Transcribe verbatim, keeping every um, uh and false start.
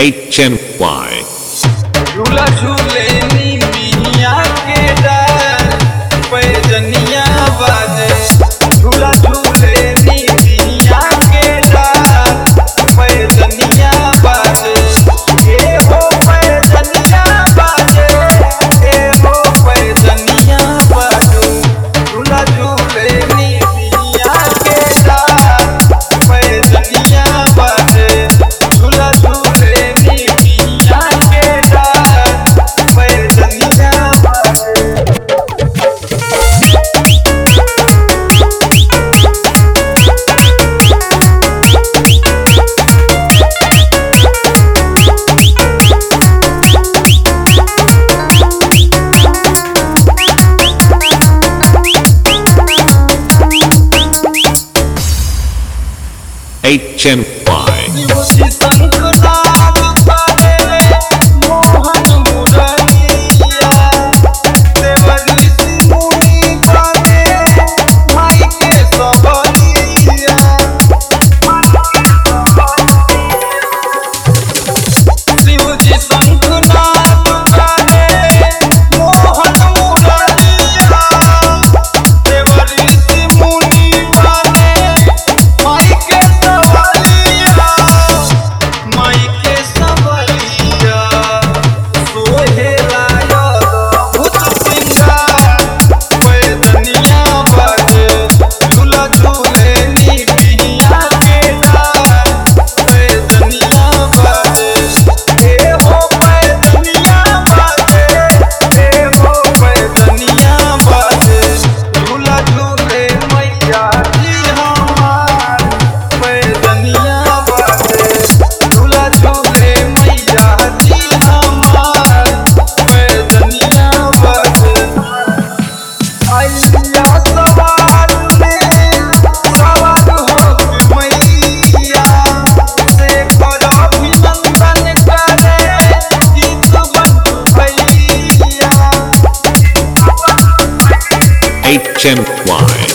H N Y झूला झूले नी मिया के डार पैजनिया बाजे झूला झूले नी मिया के डार पैजनिया बाजे ए हो पैजनिया बाजे ए हो पैजनिया बाजे झूला झूले नी मिया के डार पैजनिया बाजे झूला झूले नी मिया के डार पैजनिया बाजे H N Y शिवजी शंखनाद करे मोहन मुरलिया देवरी सिमुनी करे माई के सबलिया शिवजी शंखनाद करे मोहन मुरलिया देवरी सिमुनी करे माई के सबलिया माई के सबलिया सोहेला अद्भुत सिंगार पैजनिया बाजे झूला झूले नी मिया के डार पैजनिया बाजे ए हो पैजनिया बाजे ए हो पैजनिया बाजे झूला झूले मैया जी हमार पैजनिया बाजे झूला झूले मैया जी हमार पैजनिया बाजे आइलिया सवार में सवार होके मैया से कर अभिनंदन करे गीत बंधु भैया H N Y